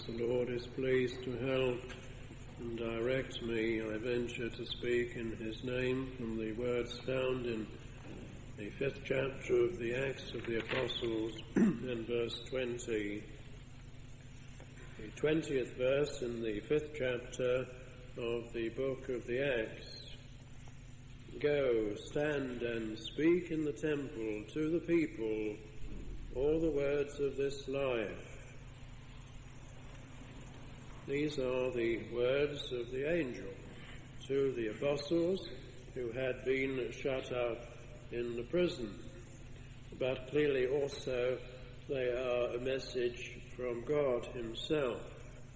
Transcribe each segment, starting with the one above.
as the Lord is pleased to help and direct me, I venture to speak in his name from the words found in the 5th chapter of the Acts of the Apostles and verse 20. The 20th verse in the 5th chapter of the book of the Acts. Go, stand and speak in the temple to the people all the words of this life. These are the words of the angel to the apostles who had been shut up in the prison. But clearly also they are a message from God himself.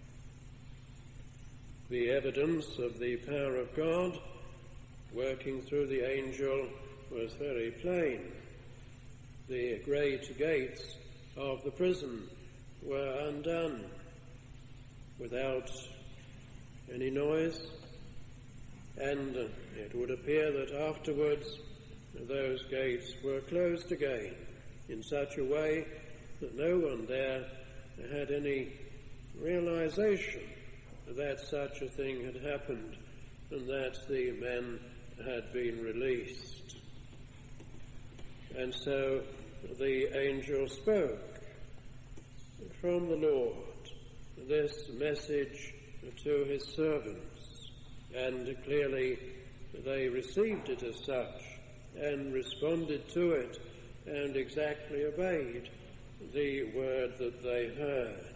The evidence of the power of God working through the angel was very plain. The great gates of the prison were undone without any noise, and it would appear that afterwards those gates were closed again in such a way that no one there had any realization that such a thing had happened and that the men had been released. And so the angel spoke from the Lord this message to his servants, and clearly they received it as such and responded to it and exactly obeyed the word that they heard.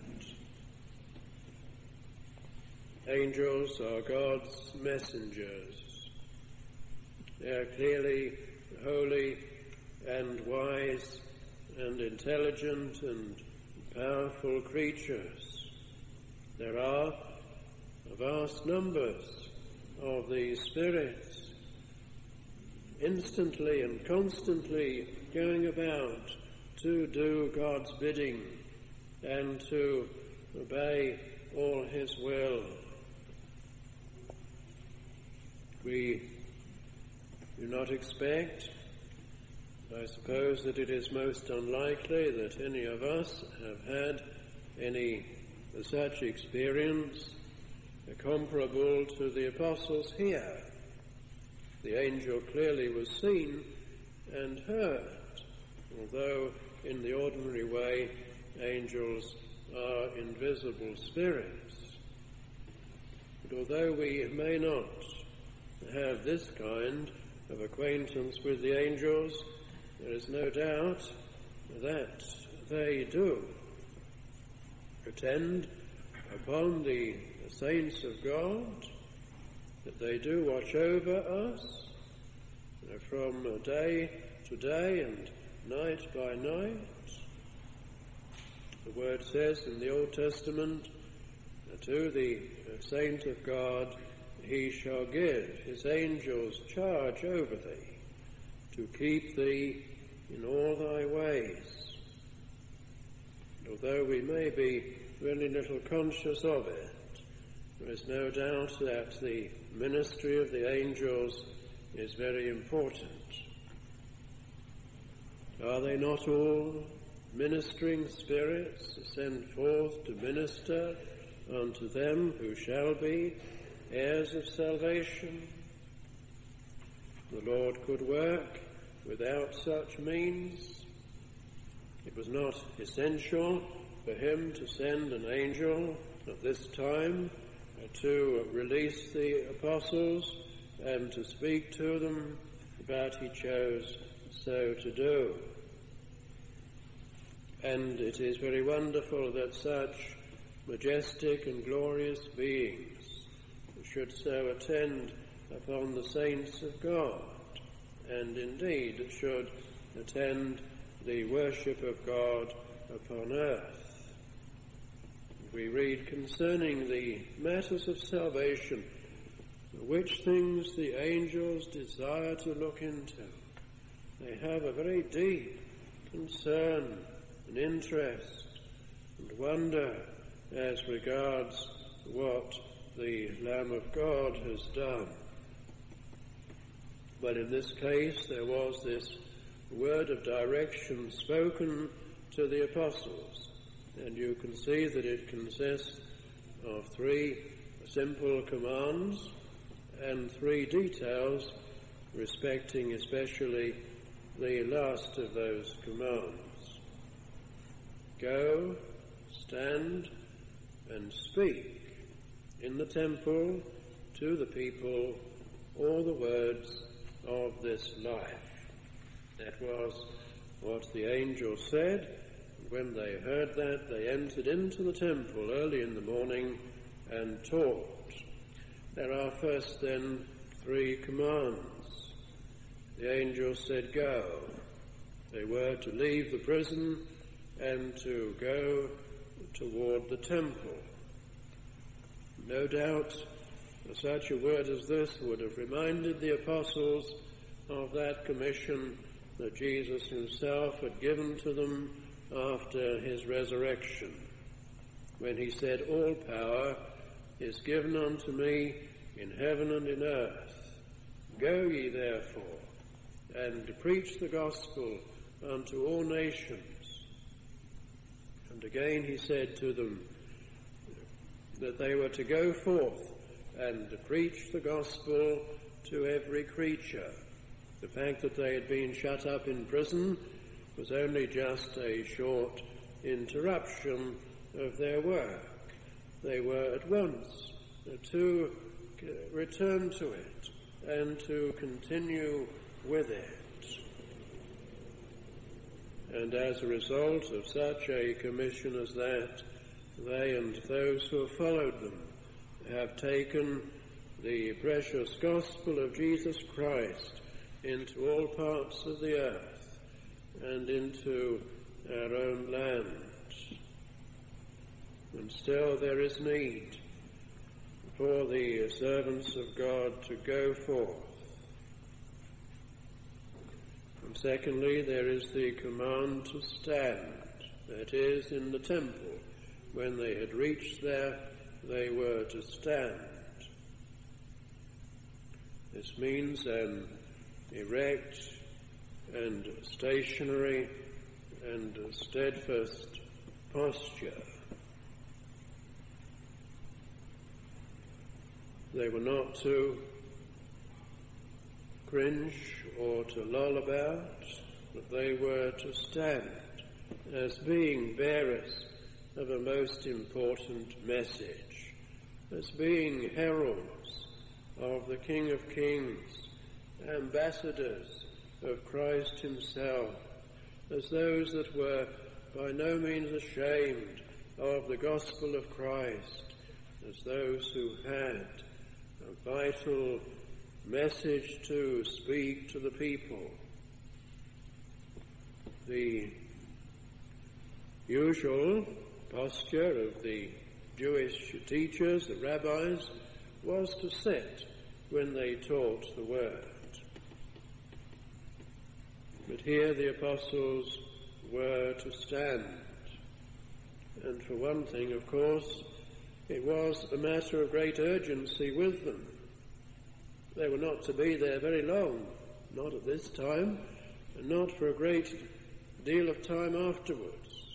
Angels are God's messengers. They are clearly holy and wise and intelligent and powerful creatures. There are vast numbers of these spirits instantly and constantly going about to do God's bidding and to obey all his will. We do not expect, I suppose, that it is most unlikely that any of us have had any such experience comparable to the apostles here. The angel clearly was seen and heard, although in the ordinary way angels are invisible spirits. But although we may not have this kind of acquaintance with the angels, there is no doubt that they do attend upon the saints of God, that they do watch over us from day to day and night by night. The word says in the Old Testament, to the saint of God he shall give his angels charge over thee, to keep thee in all thy ways. And although we may be really little conscious of it, there is no doubt that the ministry of the angels is very important. Are they not all ministering spirits sent forth to minister unto them who shall be heirs of salvation? The Lord could work without such means. It was not essential for him to send an angel at this time to release the apostles and to speak to them, but he chose so to do. And it is very wonderful that such majestic and glorious beings should so attend upon the saints of God, and indeed should attend the worship of God upon earth. We read concerning the matters of salvation, which things the angels desire to look into. They have a very deep concern and interest and wonder as regards what the Lamb of God has done. But in this case there was this word of direction spoken to the apostles, And you can see that it consists of 3 simple commands and 3 details respecting especially the last of those commands. Go, stand, and speak in the temple to the people all the words of this life. That was what the angel said. When they heard that, they entered into the temple early in the morning and taught. There are first then 3 commands. The angel said, go. They were to leave the prison and to go toward the temple. No doubt such a word as this would have reminded the apostles of that commission that Jesus himself had given to them after his resurrection, when he said, all power is given unto me in heaven and in earth. Go ye therefore, and preach the gospel unto all nations. And again he said to them that they were to go forth and preach the gospel to every creature. The fact that they had been shut up in prison was only just a short interruption of their work. They were at once to return to it and to continue with it. And as a result of such a commission as that, they and those who have followed them have taken the precious gospel of Jesus Christ into all parts of the earth and into our own land. And still there is need for the servants of God to go forth. And secondly, there is the command to stand, that is, in the temple. When they had reached there, they were to stand. This means an erect and stationary and steadfast posture. They were not to cringe or to loll about, but they were to stand as being bearers of a most important message, as being heralds of the King of Kings, ambassadors of Christ himself, as those that were by no means ashamed of the gospel of Christ, as those who had a vital message to speak to the people. The usual posture of the Jewish teachers, the rabbis, was to sit when they taught the word. But here the apostles were to stand. And for one thing, of course, it was a matter of great urgency with them. They were not to be there very long, not at this time, and not for a great deal of time afterwards.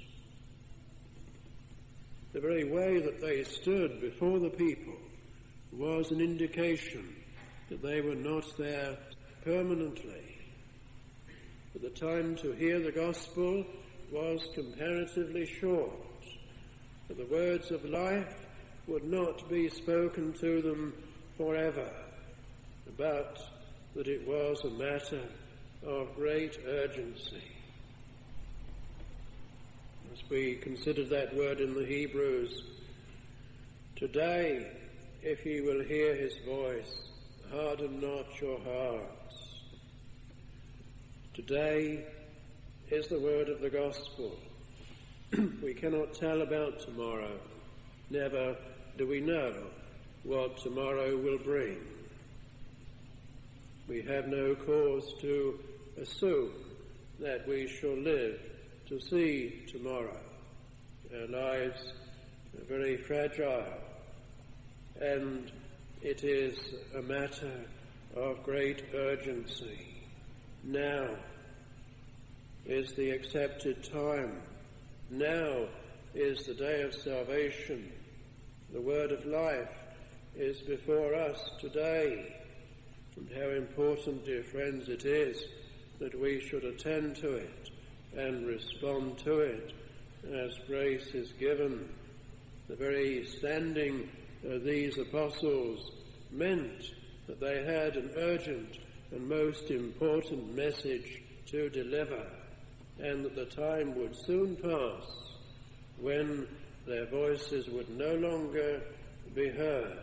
The very way that they stood before the people was an indication that they were not there permanently. But the time to hear the gospel was comparatively short. But the words of life would not be spoken to them forever, but that it was a matter of great urgency. As we consider that word in the Hebrews, today, if ye will hear his voice, harden not your hearts. Today is the word of the gospel. We cannot tell about tomorrow. Never do we know what tomorrow will bring. We have no cause to assume that we shall live to see tomorrow. Our lives are very fragile, and it is a matter of great urgency. Now is the accepted time. Now is the day of salvation. The word of life is before us today. And how important, dear friends, it is that we should attend to it and respond to it as grace is given. The very standing of these apostles meant that they had an urgent and most important message to deliver, and that the time would soon pass when their voices would no longer be heard.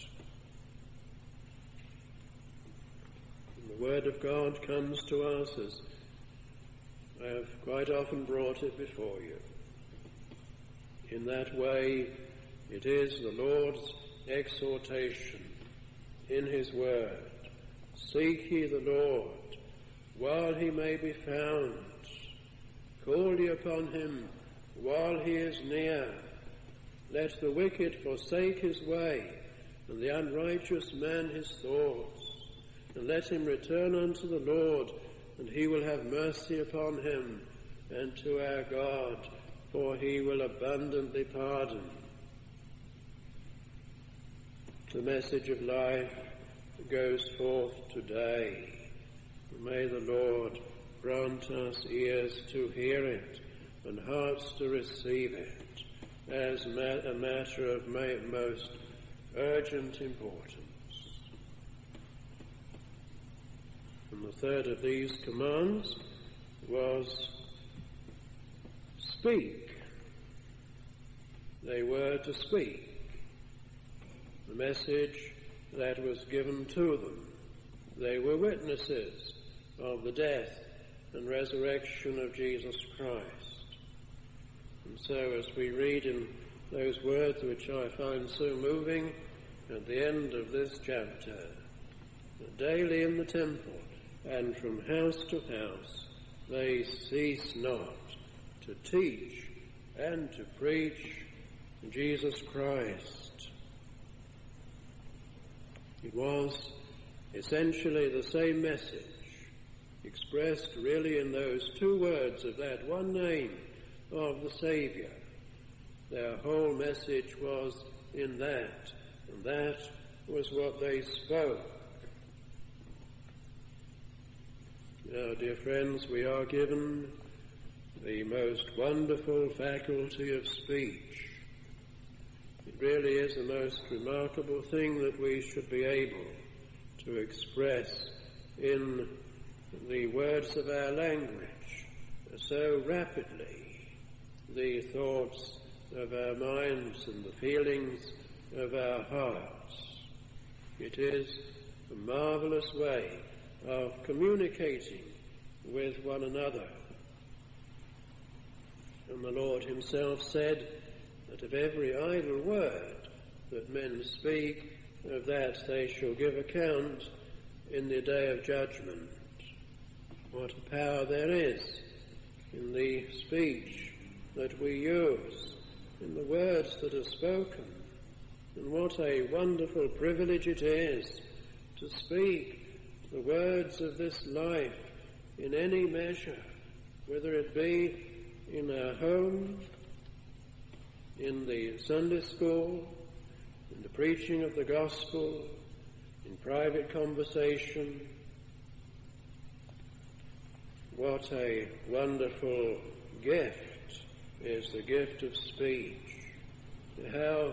And the Word of God comes to us as I have quite often brought it before you. In that way, it is the Lord's exhortation in his word. Seek ye the Lord while he may be found. Call ye upon him while he is near. Let the wicked forsake his way, and the unrighteous man his thoughts. And let him return unto the Lord, and he will have mercy upon him, and to our God, for he will abundantly pardon. The message of life goes forth today. May the Lord grant us ears to hear it and hearts to receive it as a matter of most urgent importance. And the third of these commands was speak. They were to speak the message that was given to them. They were witnesses of the death and resurrection of Jesus Christ. And so as we read in those words which I find so moving at the end of this chapter, that daily in the temple and from house to house they cease not to teach and to preach Jesus Christ. It was essentially the same message expressed really in those two words of that one name of the Saviour. Their whole message was in that, and that was what they spoke. Now, dear friends, we are given the most wonderful faculty of speech. It really is the most remarkable thing that we should be able to express in the words of our language so rapidly the thoughts of our minds and the feelings of our hearts. It is a marvelous way of communicating with one another. And the Lord himself said that of every idle word that men speak, of that they shall give account in the day of judgment. What a power there is in the speech that we use, in the words that are spoken, and what a wonderful privilege it is to speak the words of this life in any measure, whether it be in our home, in the Sunday school, in the preaching of the gospel, in private conversation. What a wonderful gift is the gift of speech. How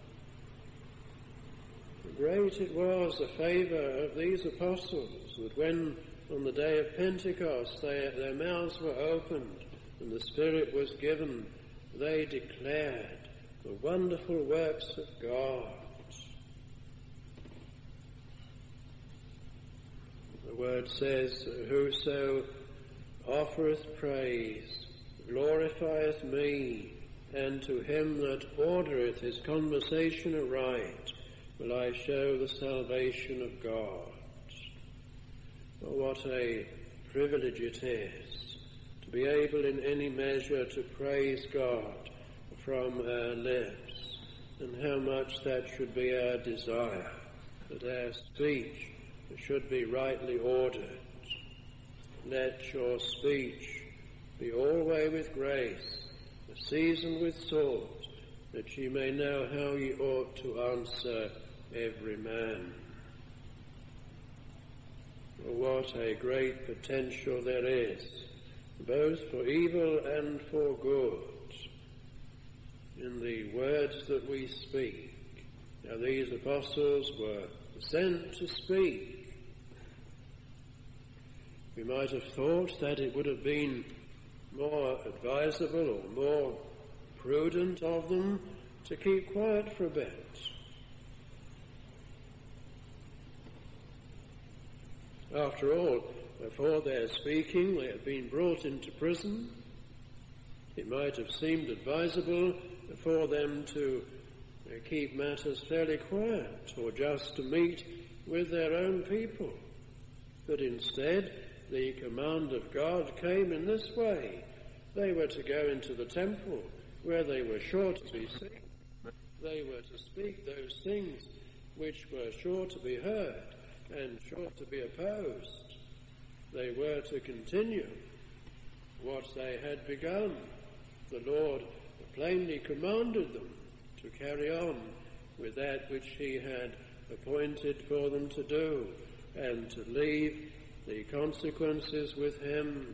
great it was, the favour of these apostles, that when on the day of Pentecost their mouths were opened and the Spirit was given, they declared the wonderful works of God. The word says, whoso offereth praise glorifieth me, and to him that ordereth his conversation aright will I show the salvation of God. Oh, what a privilege it is to be able in any measure to praise God from our lips, and how much that should be our desire, that our speech should be rightly ordered. Let your speech be always with grace, seasoned with salt, that ye may know how ye ought to answer every man. What a great potential there is, both for evil and for good, in the words that we speak. Now these apostles were sent to speak. We might have thought that it would have been more advisable or more prudent of them to keep quiet for a bit. After all, before their speaking, they had been brought into prison. It might have seemed advisable for them to keep matters fairly quiet, or just to meet with their own people. But instead, the command of God came in this way. They were to go into the temple, where they were sure to be seen. They were to speak those things which were sure to be heard and sure to be opposed. They were to continue what they had begun. The Lord plainly commanded them to carry on with that which he had appointed for them to do, and to leave the consequences with him.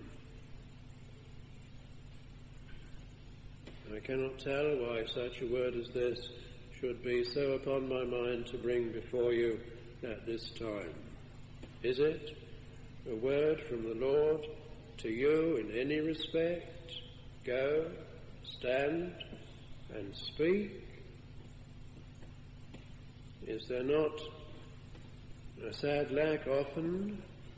I cannot tell why such a word as this should be so upon my mind to bring before you at this time. Is it a word from the Lord to you in any respect? Go, stand, and speak. Is there not a sad lack often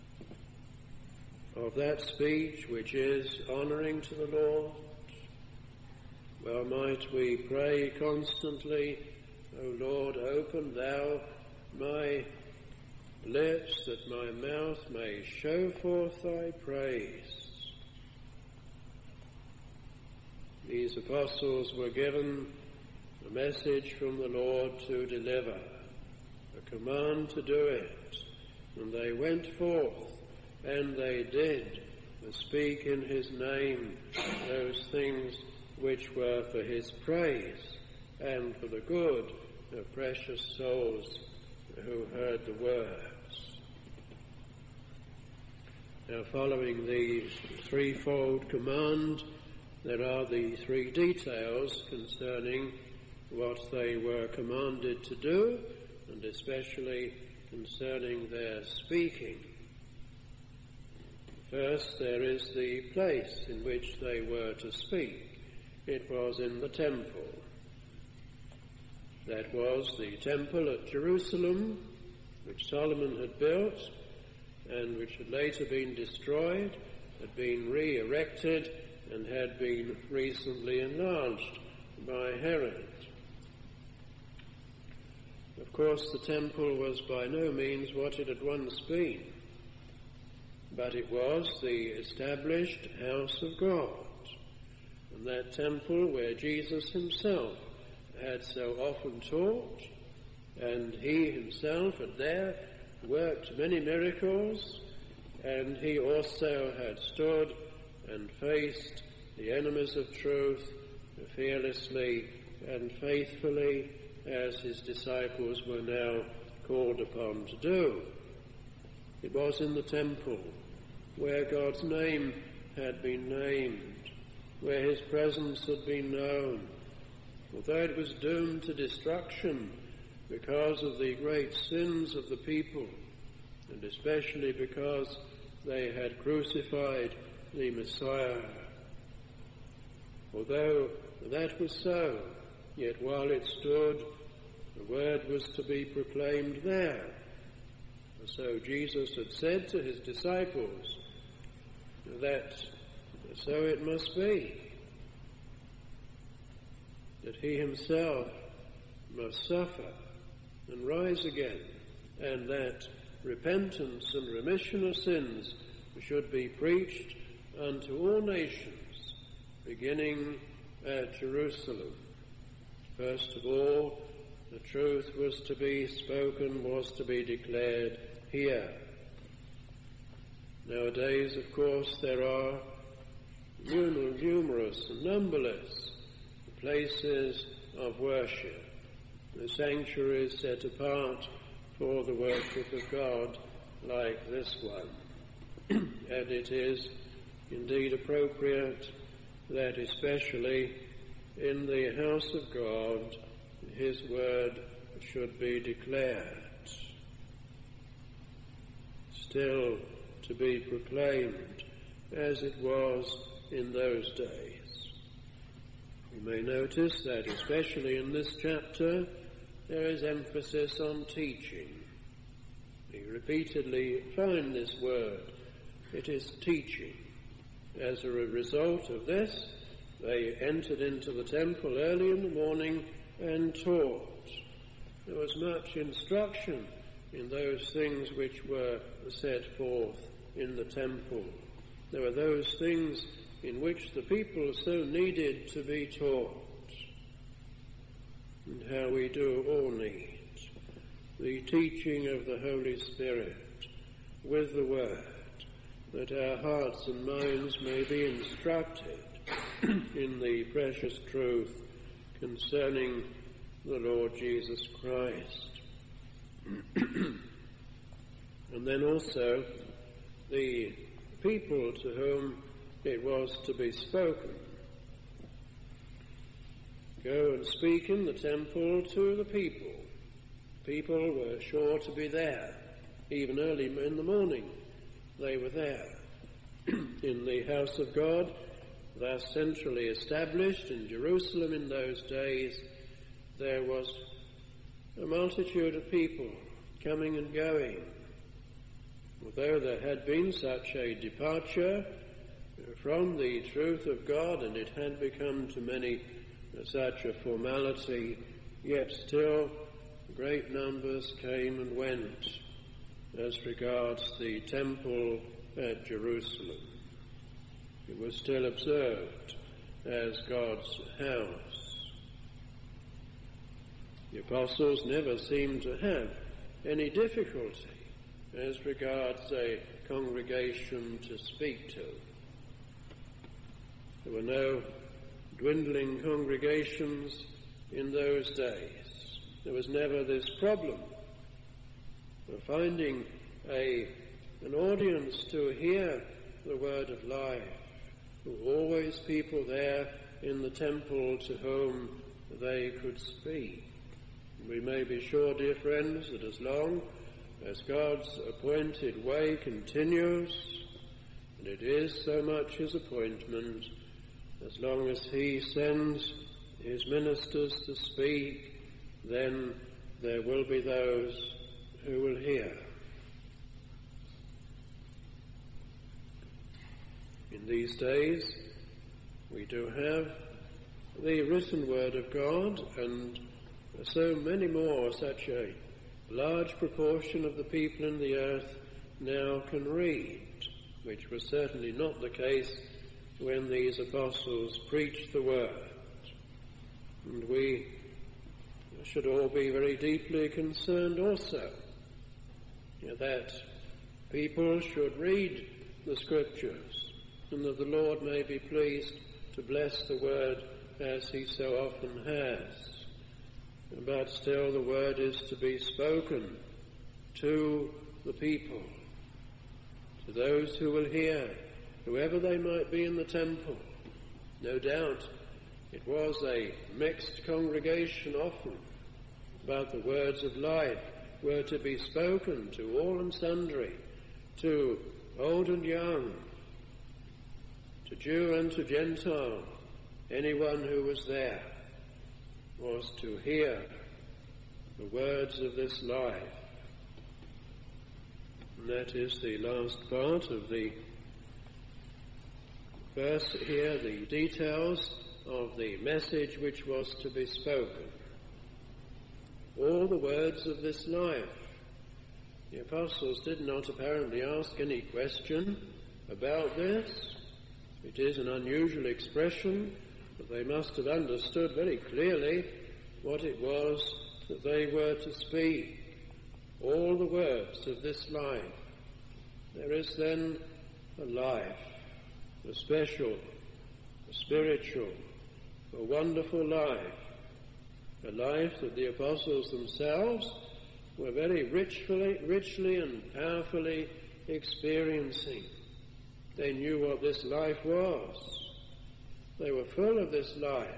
of that speech which is honouring to the Lord? Well, might we pray constantly, O Lord, open thou my lips, that my mouth may show forth thy praise. These apostles were given a message from the Lord to deliver, a command to do it, and they went forth, and they did speak in his name those things which were for his praise and for the good of precious souls who heard the words. Now, following the threefold command, there are the three details concerning what they were commanded to do, and especially concerning their speaking. First, there is the place in which they were to speak. It was in the temple. That was the temple at Jerusalem, which Solomon had built, and which had later been destroyed, had been re-erected, and had been recently enlarged by Herod. Of course, the temple was by no means what it had once been, but it was the established house of God, and that temple where Jesus himself had so often taught, and he himself had there worked many miracles, and he also had stood and faced the enemies of truth fearlessly and faithfully, as his disciples were now called upon to do. It was in the temple where God's name had been named, where his presence had been known. Although it was doomed to destruction because of the great sins of the people, and especially because they had crucified the Messiah. Although that was so, yet while it stood, the word was to be proclaimed there. And so Jesus had said to his disciples that so it must be, that he himself must suffer and rise again, and that repentance and remission of sins should be preached unto all nations, beginning at Jerusalem. First of all, the truth was to be spoken, was to be declared here. Nowadays, of course, there are numerous and numberless places of worship, the sanctuaries set apart for the worship of God like this one. And it is indeed appropriate that especially in the house of God his word should be declared, still to be proclaimed as it was in those days. We may notice that especially in this chapter there is emphasis on teaching. We repeatedly find this word. It is teaching. As a result of this, they entered into the temple early in the morning and taught. There was much instruction in those things which were set forth in the temple. There were those things in which the people so needed to be taught, and how we do all need the teaching of the Holy Spirit with the Word, that our hearts and minds may be instructed in the precious truth concerning the Lord Jesus Christ. And then also the people to whom it was to be spoken. Go and speak in the temple to the people. People were sure to be there. Even early in the morning they were there. In the house of God, thus centrally established in Jerusalem in those days, there was a multitude of people coming and going. Although there had been such a departure from the truth of God, and it had become to many such a formality, yet still great numbers came and went as regards the temple at Jerusalem. It was still observed as God's house. The apostles never seemed to have any difficulty as regards a congregation to speak to. There were no dwindling congregations in those days. There was never this problem of finding an audience to hear the word of life. There were always people there in the temple to whom they could speak. We may be sure, dear friends, that as long as God's appointed way continues, and it is so much his appointment, as long as he sends his ministers to speak, then there will be those who will hear. In these days, we do have the written word of God, and so many more, such a large proportion of the people in the earth now can read, which was certainly not the case when these apostles preached the word. And we should all be very deeply concerned also that people should read the Scriptures, and that the Lord may be pleased to bless the word as he so often has. But still the word is to be spoken to the people, to those who will hear, whoever they might be in the temple. No doubt it was a mixed congregation often, but the words of life were to be spoken to all and sundry, to old and young, to Jew and to Gentile. Anyone who was there was to hear the words of this life. And that is the last part of the verse here, the details of the message which was to be spoken. All the words of this life. The apostles did not apparently ask any question about this. It is an unusual expression, but they must have understood very clearly what it was that they were to speak. All the words of this life. There is then a life, a special a spiritual, a wonderful life, a life that the apostles themselves were very richly and powerfully experiencing. They knew what this life was. They were full of this life.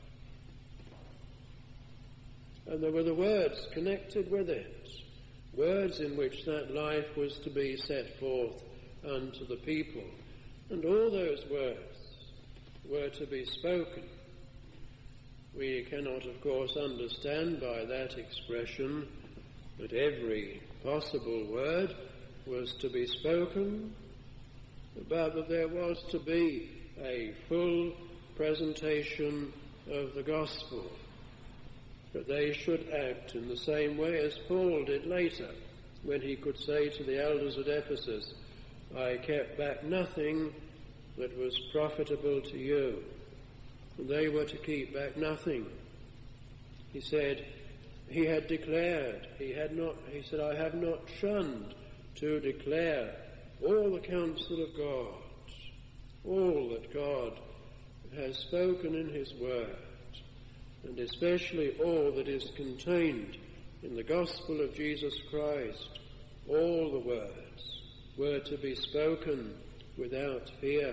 And there were the words connected with it, words in which that life was to be set forth unto the people. And all those words were to be spoken. We cannot, of course, understand by that expression that every possible word was to be spoken, but that there was to be a full presentation of the gospel, that they should act in the same way as Paul did later, when he could say to the elders at Ephesus, I kept back nothing that was profitable to you. And they were to keep back nothing. He said, he had declared, he said, I have not shunned to declare all the counsel of God, all that God has spoken in his word, and especially all that is contained in the gospel of Jesus Christ. All the words were to be spoken without fear.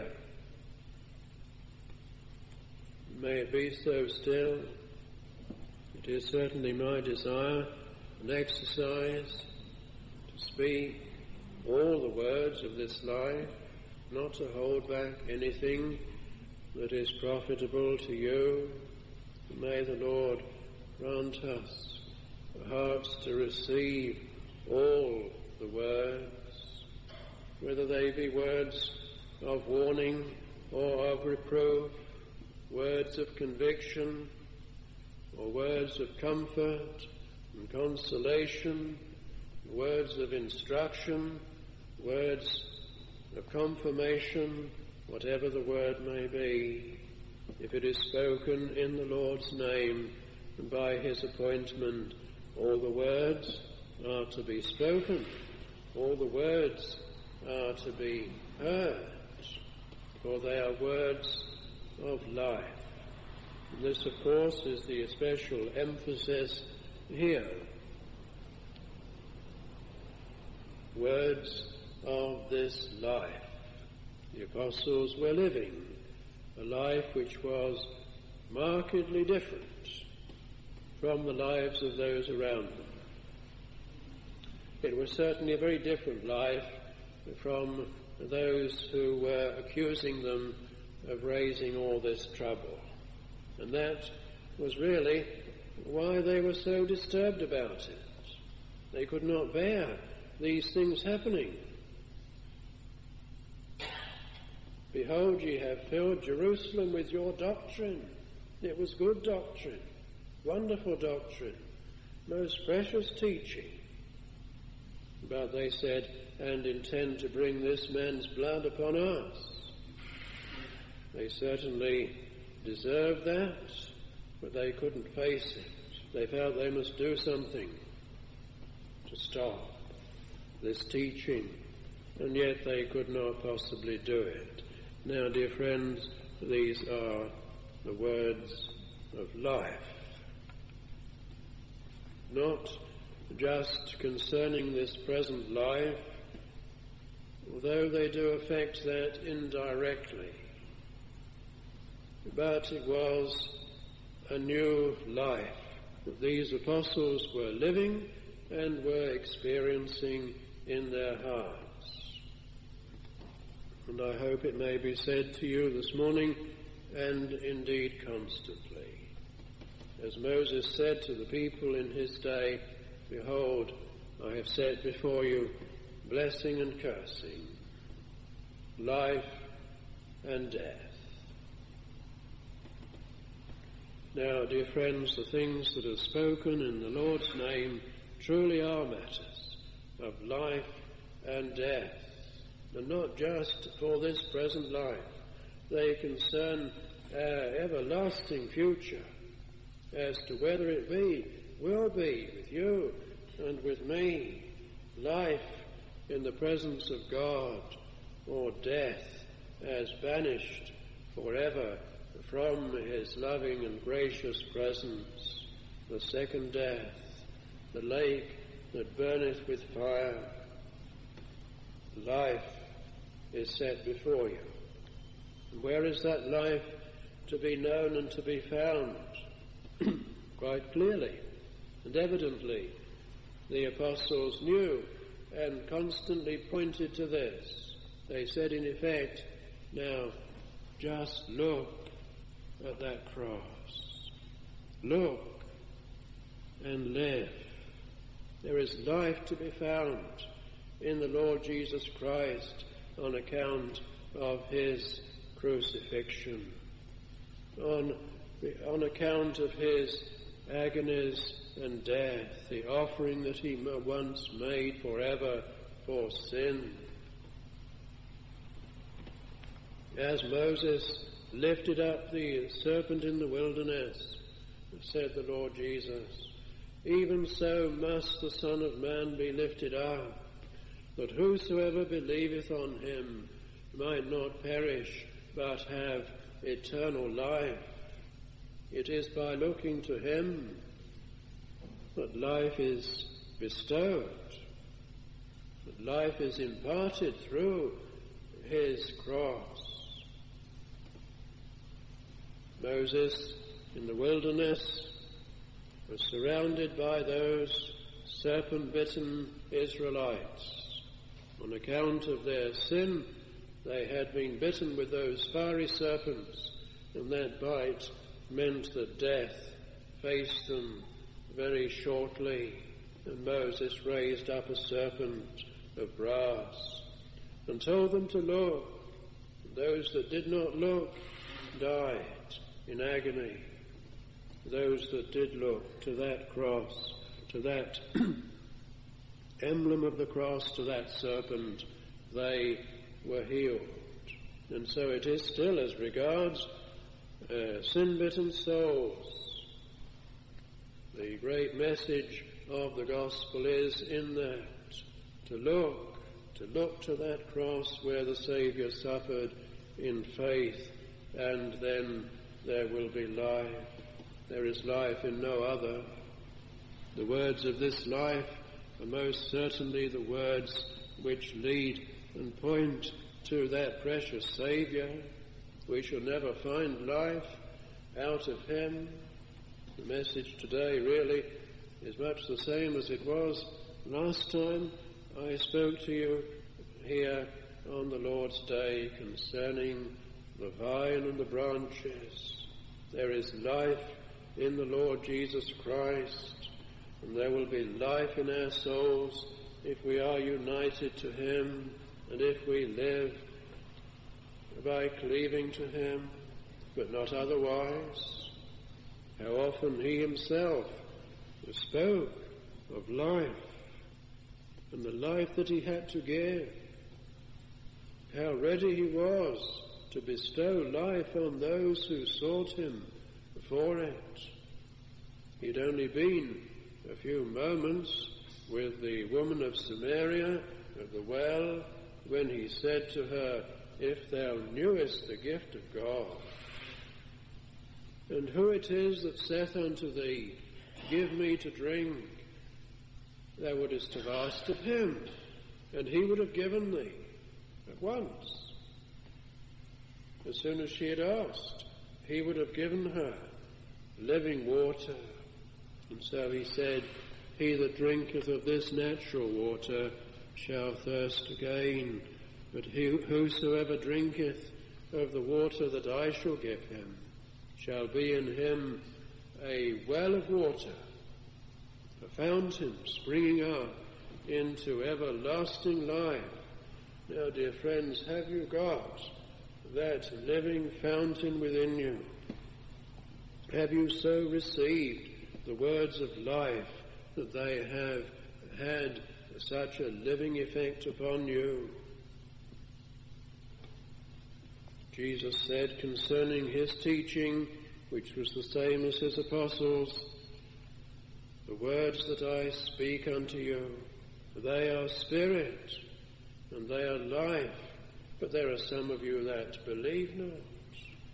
May it be so still. It is certainly my desire and exercise to speak all the words of this life, not to hold back anything that is profitable to you. May the Lord grant us the hearts to receive all the words, whether they be words of warning or of reproof, words of conviction or words of comfort and consolation, words of instruction, words of confirmation, whatever the word may be, if it is spoken in the Lord's name and by his appointment, all the words are to be spoken, all the words are to be heard, for they are words of life. And this, of course, is the especial emphasis here. Words of this life. The apostles were living a life which was markedly different from the lives of those around them. It was certainly a very different life from those who were accusing them of raising all this trouble. And that was really why they were so disturbed about it. They could not bear these things happening. Behold, ye have filled Jerusalem with your doctrine. It was good doctrine, wonderful doctrine, most precious teaching. But they said, and intend to bring this man's blood upon us. They certainly deserved that, but they couldn't face it. They felt they must do something to stop this teaching, and yet they could not possibly do it. Now, dear friends, these are the words of life, not just concerning this present life, although they do affect that indirectly. But it was a new life that these apostles were living and were experiencing in their hearts. And I hope it may be said to you this morning, and indeed constantly, as Moses said to the people in his day, behold, I have set before you blessing and cursing, life and death. Now, dear friends, the things that are spoken in the Lord's name truly are matters of life and death, and not just for this present life. They concern our everlasting future as to whether it will be with you and with me, life in the presence of God, or death as banished forever from his loving and gracious presence, the second death, the lake that burneth with fire. Life is set before you. And where is that life to be known and to be found? Quite clearly and evidently, the apostles knew and constantly pointed to this. They said, in effect, now just look at that cross. Look and live. There is life to be found in the Lord Jesus Christ on account of his crucifixion, on account of his agonies and death, the offering that he once made forever for sin. As Moses lifted up the serpent in the wilderness, said the Lord Jesus, even so must the Son of Man be lifted up, that whosoever believeth on him might not perish, but have eternal life. It is by looking to him that life is bestowed, that life is imparted through his cross. Moses in the wilderness was surrounded by those serpent-bitten Israelites. On account of their sin, they had been bitten with those fiery serpents, and that bite meant that death faced them very shortly. And Moses raised up a serpent of brass and told them to look. Those that did not look died in agony. Those that did look to that cross, to that emblem of the cross, to that serpent, they were healed. And so it is still as regards sin-bitten souls. The great message of the gospel is in that, to look to that cross where the Saviour suffered in faith, and then there will be life. There is life in no other. The words of this life are most certainly the words which lead and point to that precious Saviour. We shall never find life out of him. The message today really is much the same as it was last time I spoke to you here on the Lord's Day concerning the vine and the branches. There is life in the Lord Jesus Christ, and there will be life in our souls if we are united to him and if we live by cleaving to him, but not otherwise. How often he himself spoke of life and the life that he had to give. How ready he was to bestow life on those who sought him for it. He'd only been a few moments with the woman of Samaria at the well when he said to her, "If thou knewest the gift of God, and who it is that saith unto thee, Give me to drink, thou wouldest have asked of him, and he would have given thee at once." As soon as she had asked, he would have given her living water. And so he said, "He that drinketh of this natural water shall thirst again, but whosoever drinketh of the water that I shall give him shall be in him a well of water, a fountain springing up into everlasting life." Now, dear friends, have you got that living fountain within you? Have you so received the words of life that they have had such a living effect upon you? Jesus said concerning his teaching, which was the same as his apostles, "The words that I speak unto you, they are spirit, and they are life, but there are some of you that believe not."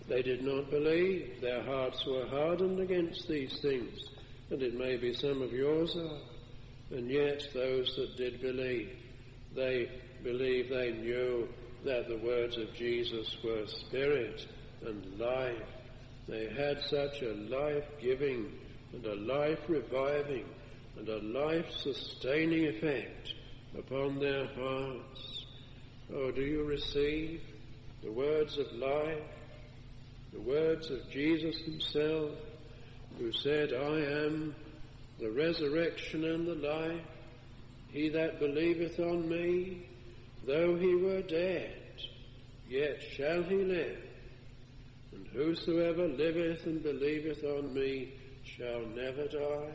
They did not believe. Their hearts were hardened against these things, and it may be some of yours are. And yet those that did believe, they believed, they knew that the words of Jesus were spirit and life. They had such a life-giving and a life-reviving and a life-sustaining effect upon their hearts. Oh, do you receive the words of life, the words of Jesus himself, who said, I am the resurrection and the life. He that believeth on me, though he were dead, yet shall he live. And whosoever liveth and believeth on me shall never die.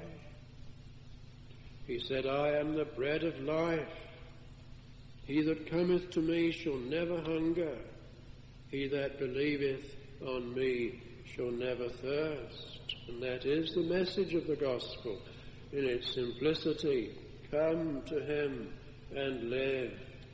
He said, I am the bread of life. He that cometh to me shall never hunger. He that believeth on me shall never thirst. And that is the message of the gospel in its simplicity. Come to him and live.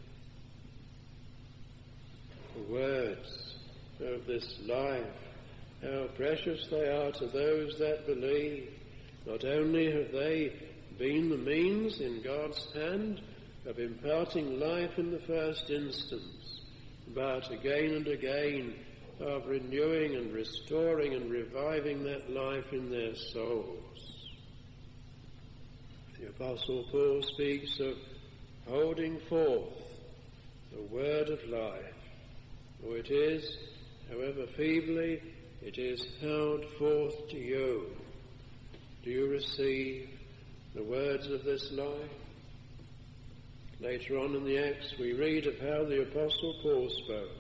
The words of this life, how precious they are to those that believe. Not only have they been the means in God's hand of imparting life in the first instance, but again and again of renewing and restoring and reviving that life in their souls. The Apostle Paul speaks of holding forth the word of life. For it is, however feebly, it is held forth to you. Do you receive the words of this life? Later on in the Acts we read of how the Apostle Paul spoke.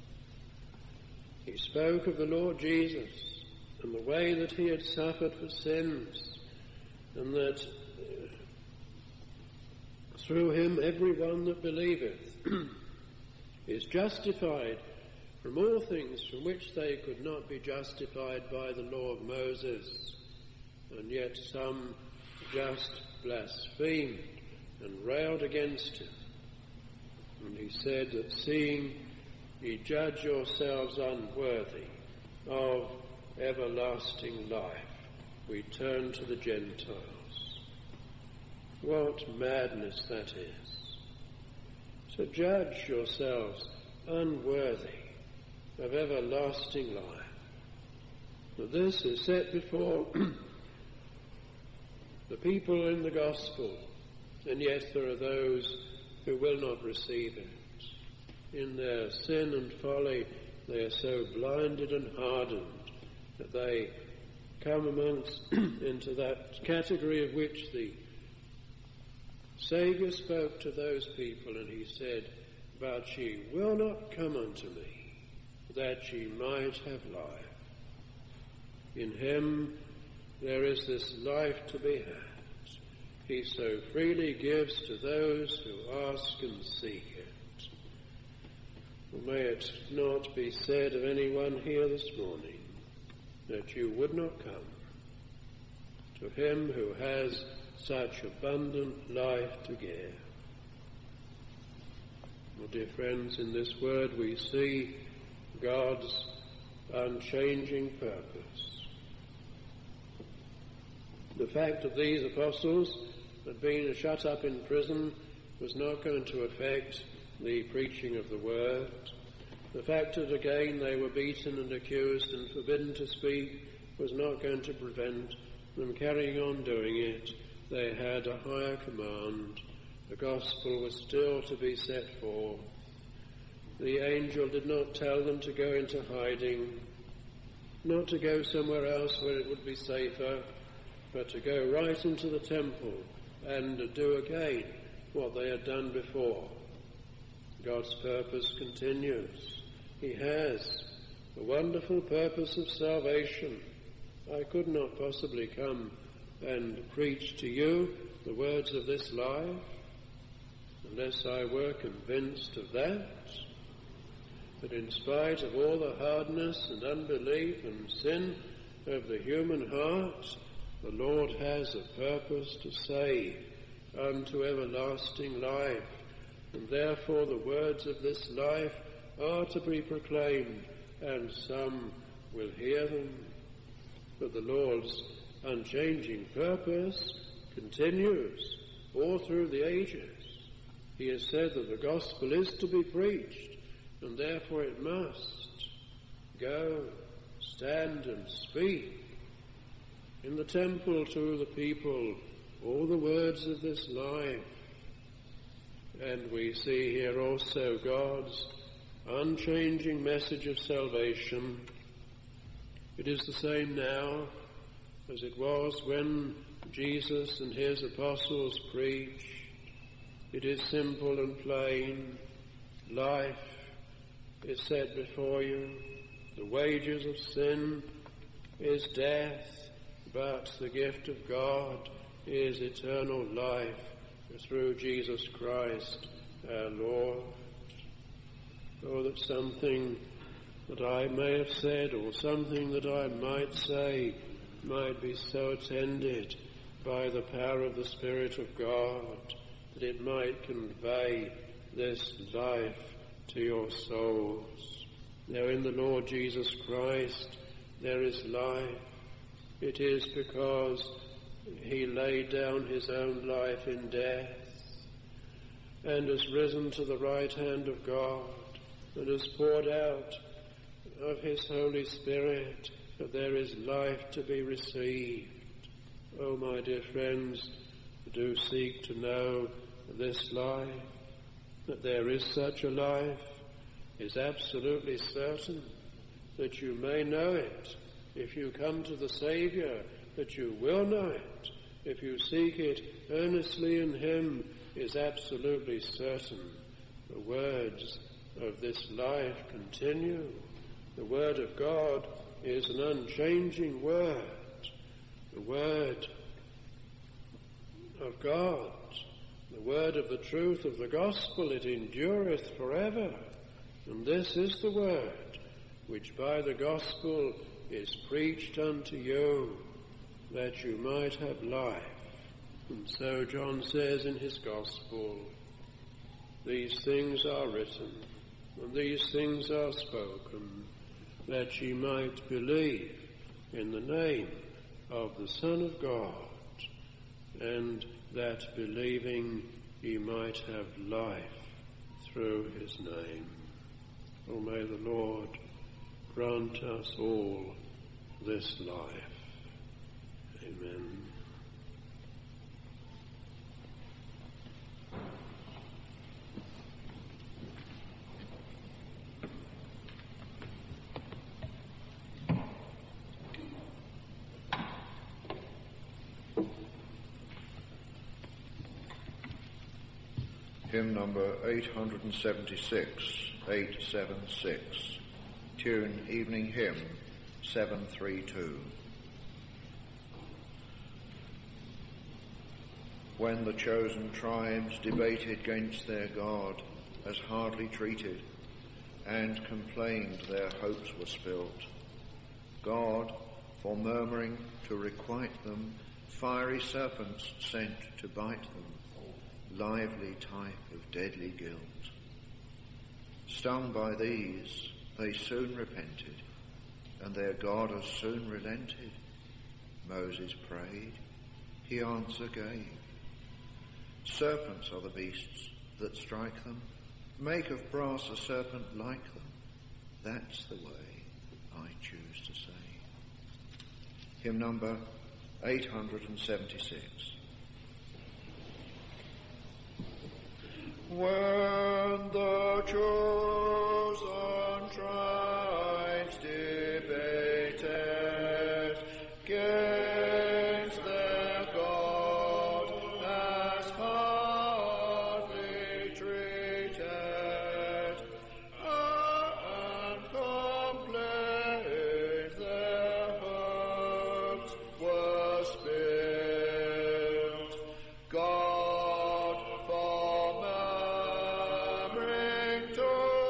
He spoke of the Lord Jesus and the way that he had suffered for sins, and that through him every one that believeth is justified from all things from which they could not be justified by the law of Moses. And yet some just blasphemed and railed against him. And he said that seeing ye judge yourselves unworthy of everlasting life, we turn to the Gentiles. What madness that is, to judge yourselves unworthy of everlasting life. But this is set before the people in the gospel, and yet there are those who will not receive it. In their sin and folly, they are so blinded and hardened that they come into that category of which the Saviour spoke to those people, and he said, but ye will not come unto me, that ye might have life. In him there is this life to be had. He so freely gives to those who ask and seek it. Well, may it not be said of anyone here this morning that you would not come to him who has such abundant life to give. Well, dear friends, in this word we see God's unchanging purpose. The fact that these apostles had been shut up in prison was not going to affect the preaching of the word. The fact that again they were beaten and accused and forbidden to speak was not going to prevent them carrying on doing it. They had a higher command. The gospel was still to be set forth. The angel did not tell them to go into hiding, not to go somewhere else where it would be safer, but to go right into the temple and do again what they had done before. God's purpose continues. He has a wonderful purpose of salvation. I could not possibly come and preach to you the words of this life unless I were convinced of that. But in spite of all the hardness and unbelief and sin of the human heart, the Lord has a purpose to save unto everlasting life, and therefore the words of this life are to be proclaimed, and some will hear them. But the Lord's unchanging purpose continues all through the ages. He has said that the gospel is to be preached, and therefore it must. Go, stand and speak in the temple to the people all the words of this life. And we see here also God's unchanging message of salvation. It is the same now as it was when Jesus and his apostles preached. It is simple and plain. Life is set before you. The wages of sin is death, but the gift of God is eternal life through Jesus Christ our Lord. Oh, that something that I may have said or something that I might say might be so attended by the power of the Spirit of God that it might convey this life to your souls. Now in the Lord Jesus Christ there is life. It is because he laid down his own life in death and has risen to the right hand of God and has poured out of his Holy Spirit that there is life to be received. Oh, my dear friends, do seek to know this life, that there is such a life, is absolutely certain, that you may know it. If you come to the Saviour, that you will know it. If you seek it earnestly in him, is absolutely certain. The words of this life continue. The word of God is an unchanging word. The word of God, the word of the truth of the gospel, it endureth forever. And this is the word which by the gospel is preached unto you, that you might have life. And so John says in his gospel, these things are written, and these things are spoken, that ye might believe in the name of the Son of God, and that believing ye might have life through his name. Oh, may the Lord grant us all this life. Amen. Hymn number 876, 876, tune Evening Hymn 732. When the chosen tribes debated gainst their God as hardly treated, and complained their hopes were spilt, God, for murmuring to requite them, fiery serpents sent to bite them, lively type of deadly guilt. Stung by these, they soon repented, and their God as soon relented. Moses prayed, he answer gave. Serpents are the beasts that strike them. Make of brass a serpent like them. That's the way I choose to say. Hymn number 876. When the chosen tribes debated against their God as hardly treated, and complained their hopes were spilled, God for murmuring to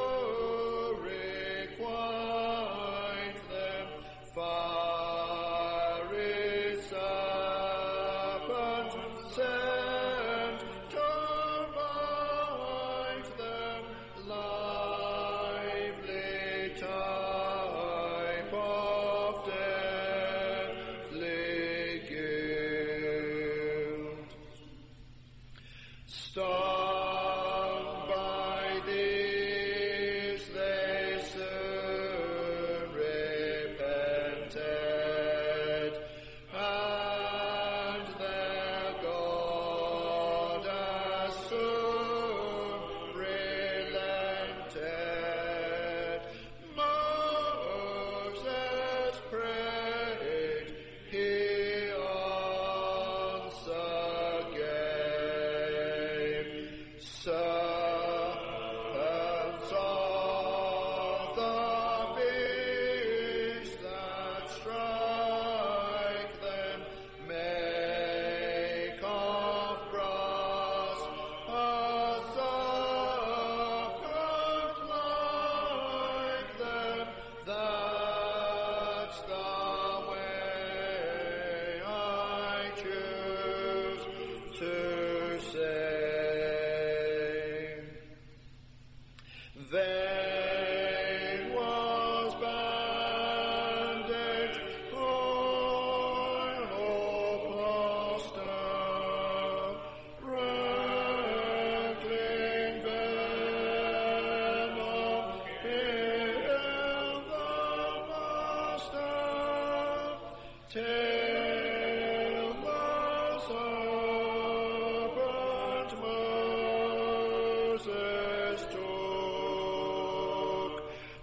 took,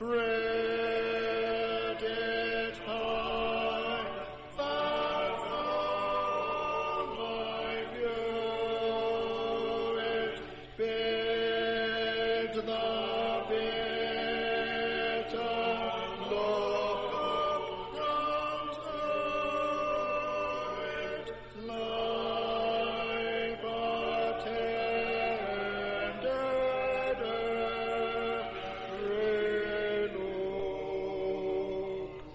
read it high, that from my view it bid the bitter look unto it, life attended every look.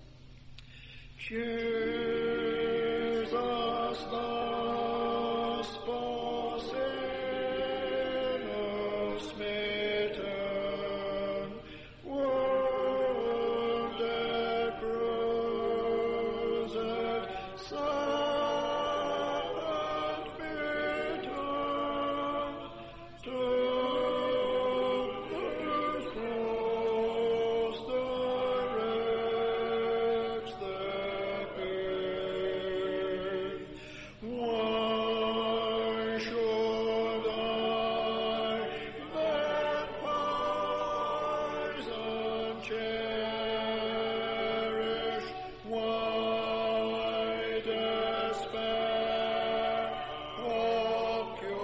Jesus thus for sinners smitten, wounded, bruised, sad and bitten, took his cross, directs their faith. Why should I that poison cherish? Why despair of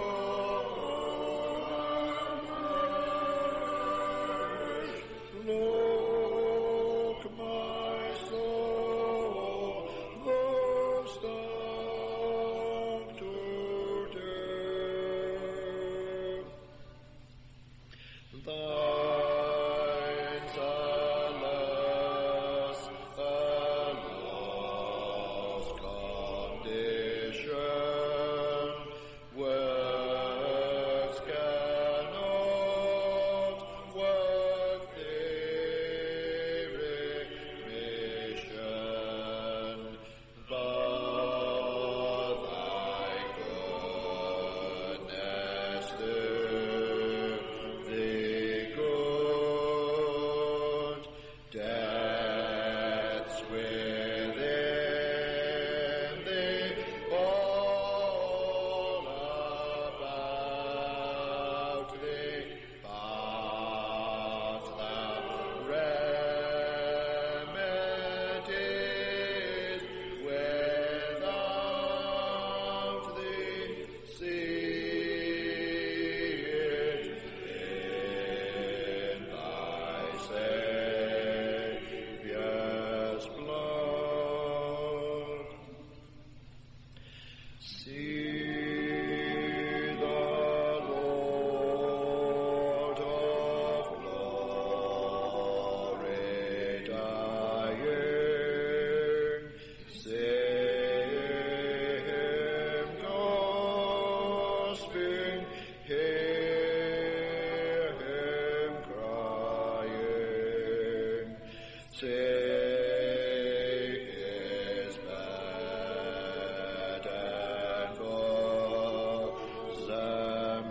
cure? Look, my soul, though stung to death. Thine solace, the lost condition, words cannot work their remission, but thy goodness do thee good. Death's within thee, all about thee, but the remedies without thee, see it in thy Saviour's blood. See the Lord of glory dying, see him gasping, hear him crying, take his bed and bosom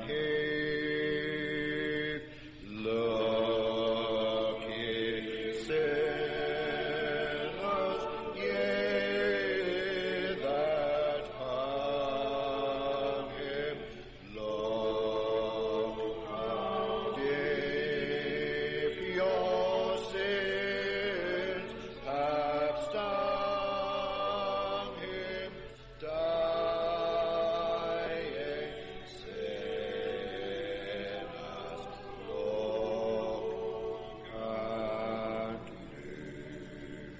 heave. Look, ye sinners, ye that hung him, look, and if your sins have stung him, dying sinners, look and live.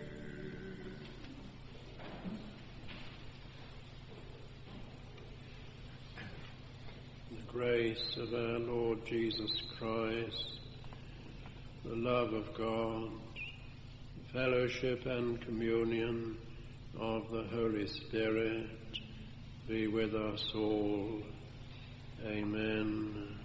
The grace of our Lord Jesus Christ, the love of God, the fellowship and communion of the Holy Spirit be with us all. Amen.